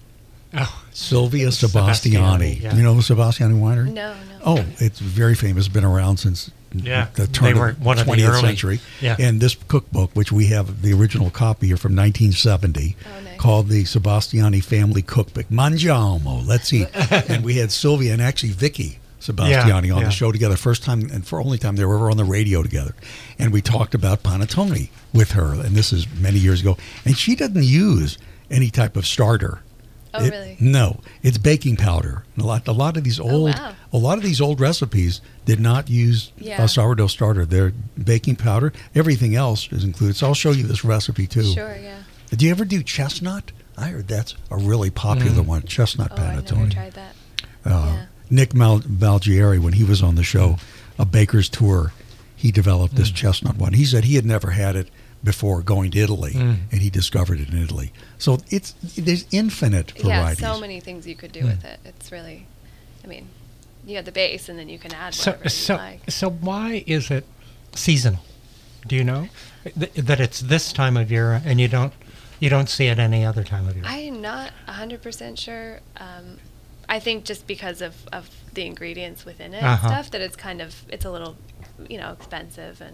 Sylvia Sebastiani. Yeah. You know Sebastiani Winery? No. Oh, it's very famous. Been around since the turn of the 20th century. Yeah. And this cookbook, which we have the original copy here from 1970, called the Sebastiani Family Cookbook. Mangiamo. Let's eat. And we had Sylvia and actually Vicky Sebastiani on the show together. First time and for only time they were ever on the radio together. And we talked about panettone with her. And this is many years ago. And she doesn't use any type of starter. Oh, really? No, it's baking powder. A lot of these old recipes did not use a sourdough starter. They're baking powder. Everything else is included. So I'll show you this recipe too. Sure, yeah. Do you ever do chestnut? I heard that's a really popular one. Chestnut panettone. I never tried that. Nick Malgieri, when he was on the show, a baker's tour, he developed this chestnut one. He said he had never had it before going to Italy, and he discovered it in Italy. So there's infinite varieties. Yeah, so many things you could do with it. It's really, I mean, you have the base, and then you can add whatever you like. So why is it seasonal? Do you know that it's this time of year, and you don't see it any other time of year? I am not 100% sure. I think just because of the ingredients within it and stuff, that it's a little, expensive,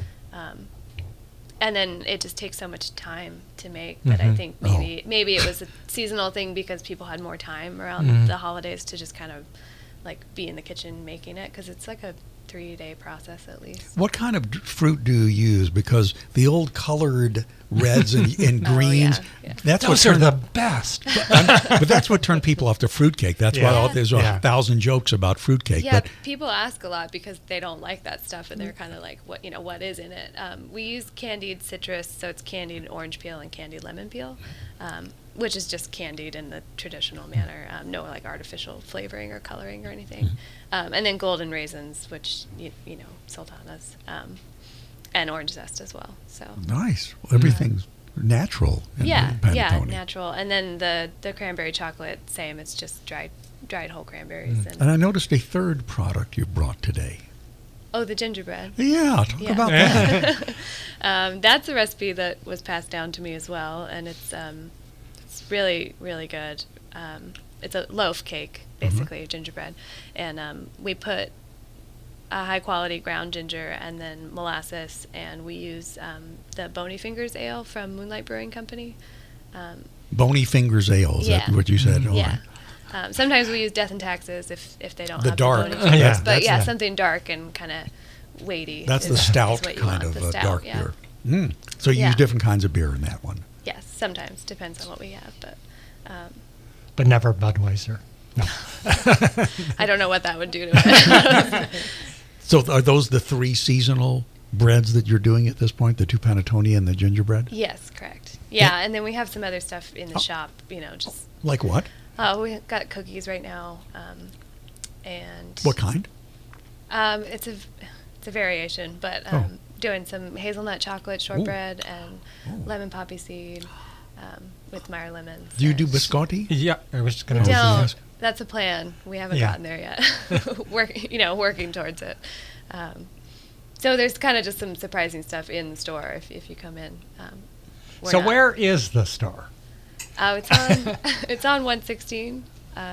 and then it just takes so much time to make that I think maybe it was a seasonal thing because people had more time around the holidays to just kind of like be in the kitchen making it, because it's like a 3-day process at least. What kind of fruit do you use? Because the old colored reds and greens, those are the best. But that's what turned people off to fruitcake. That's why there's 1,000 jokes about fruitcake. Yeah, people ask a lot because they don't like that stuff, and they're kind of like, what is in it? We use candied citrus, so it's candied orange peel and candied lemon peel, which is just candied in the traditional manner, no like artificial flavoring or coloring or anything. And then golden raisins, which sultanas, and orange zest as well. So nice. Everything's natural. Natural. And then the cranberry chocolate, same. It's just dried whole cranberries. And I noticed a third product you brought today. Oh, the gingerbread. Yeah, talk about that. That's a recipe that was passed down to me as well, and it's really, really good. It's a loaf cake, basically, gingerbread. And we put high quality ground ginger, and then molasses, and we use the Bony Fingers ale from Moonlight Brewing Company. Bony Fingers ale, is that what you said? All Yeah. right. Sometimes we use Death and Taxes if they don't The have dark. the Bony Fingers. Yeah, but that's yeah, the- something dark and kind of weighty. That's the is stout what you kind want, of the stout, dark yeah. beer. So you Yeah. use different kinds of beer in that one. Yes, sometimes. Depends on what we have. But never Budweiser. No. I don't know what that would do to it. So are those the 3 seasonal breads that you're doing at this point, the 2 panettone and the gingerbread? Yes, correct. Yeah, and then we have some other stuff in the shop, just... Like what? We got cookies right now, and... What kind? It's a variation, but doing some hazelnut chocolate shortbread and lemon poppy seed with Meyer lemons. Do you do biscotti? Yeah, I was just We going to don't. That's a plan. We haven't Yeah. gotten there yet. Working towards it. So there's kind of just some surprising stuff in the store if you come in. So where is the store? It's on it's on 116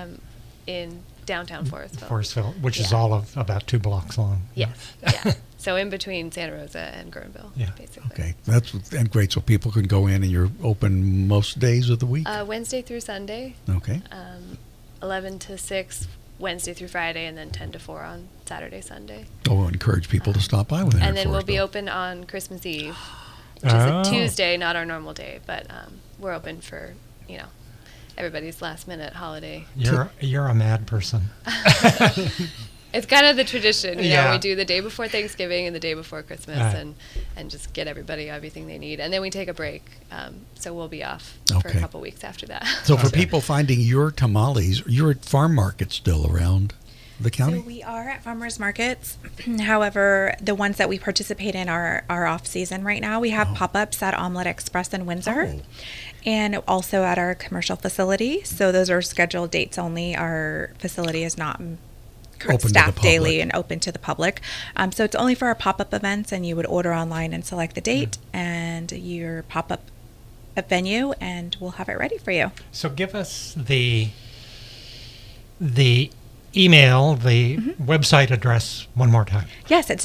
in downtown Forestville. Forestville, which is all of about 2 blocks long. Yes. Yeah. So in between Santa Rosa and Guerneville, basically. Okay, and great. So people can go in, and you're open most days of the week. Wednesday through Sunday. Okay. 11 to 6 Wednesday through Friday, and then 10 to 4 on Saturday, Sunday. We'll encourage people to stop by with it. And then we'll be open on Christmas Eve, which is a Tuesday, not our normal day, but we're open for everybody's last minute holiday. You're a mad person. It's kind of the tradition, Yeah. we do the day before Thanksgiving and the day before Christmas, Right. and just get everybody everything they need, and then we take a break, so we'll be off for Okay. a couple weeks after that. So for people finding your tamales, you're at farm markets still around the county? So we are at farmers markets. However, the ones that we participate in are off season right now. We have pop-ups at Omelette Express in Windsor and also at our commercial facility. So those are scheduled dates only. Our facility is not Open to the staffed daily public. and open to the public. So it's only for our pop-up events, and you would order online and select the date and your pop-up venue, and we'll have it ready for you. So give us the email, the website address one more time. Yes, it's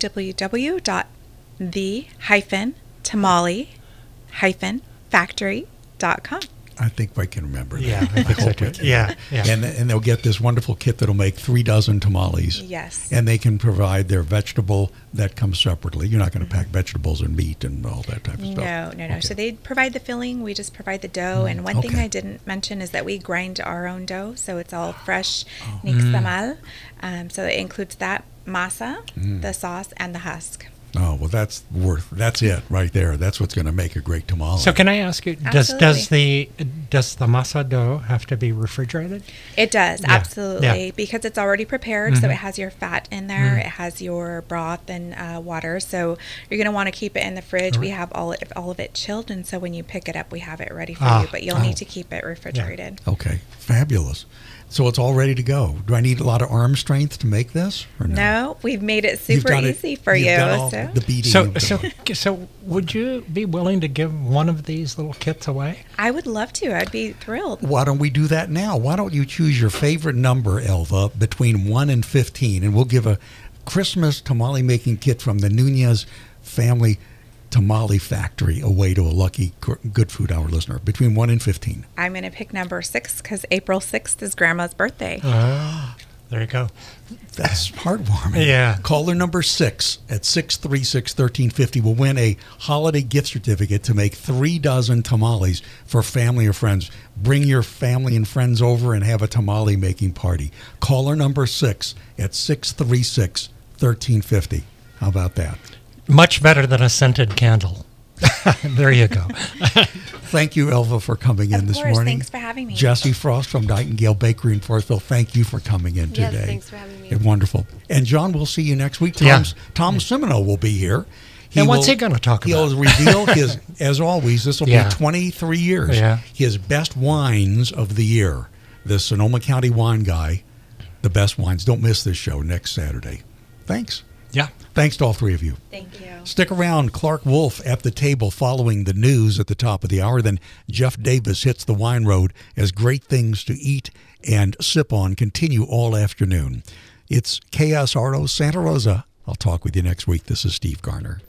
www.the-tamale-factory.com. I think I can remember that. Yeah, I think so hope too. I can. Yeah. And they'll get this wonderful kit that'll make 3 dozen tamales. Yes. And they can provide their vegetable that comes separately. You're not going to pack vegetables and meat and all that type of stuff. No. So they provide the filling. We just provide the dough. And one thing Okay. I didn't mention is that we grind our own dough. So it's all fresh nixtamal. So it includes that masa, the sauce, and the husk. Oh, well, that's it right there. That's what's going to make a great tamale. So can I ask you, does the masa dough have to be refrigerated? It does, Yeah. absolutely, Yeah. because it's already prepared. So Mhm. it has your fat in there. Mhm. It has your broth and water. So you're going to want to keep it in the fridge. We have all of it chilled, and so when you pick it up, we have it ready for you. But you'll need to keep it refrigerated. Okay, fabulous. So it's all ready to go. Do I need a lot of arm strength to make this? Or no? No, we've made it You've super done it- easy for you've you. done all So. the beating. So would you be willing to give one of these little kits away? I would love to. I'd be thrilled. Why don't we do that now? Why don't you choose your favorite number, Elva, between 1 and 15, and we'll give a Christmas tamale making kit from the Nunez Family Tamale Factory away to a lucky Good Food Hour listener between 1 and 15. I'm going to pick number 6 because April 6th is Grandma's birthday. There you go. That's heartwarming. Yeah. Caller number 6 at 636-1350 will win a holiday gift certificate to make 3 dozen tamales for family or friends. Bring your family and friends over and have a tamale making party. Caller number 6 at 636-1350. How about that? Much better than a scented candle. There you go. Thank you, Elva, for coming in this course. morning. Thanks for having me. Jesse Frost from Nightingale Bakery in Forestville, thank you for coming in Yes, today. thanks for having me. Wonderful. And John, we'll see you next week. Yeah. Tom Semino will be here. And what's he gonna talk about? He'll reveal his, as always, this will Yeah. be 23 years, Yeah. his best wines of the year. The Sonoma County Wine Guy, the best wines. Don't miss this show next Saturday. Thanks. Yeah. Thanks to all three of you. Thank you. Stick around. Clark Wolf at the table following the news at the top of the hour. Then Jeff Davis hits the wine road as great things to eat and sip on continue all afternoon. It's KSRO Santa Rosa. I'll talk with you next week. This is Steve Garner.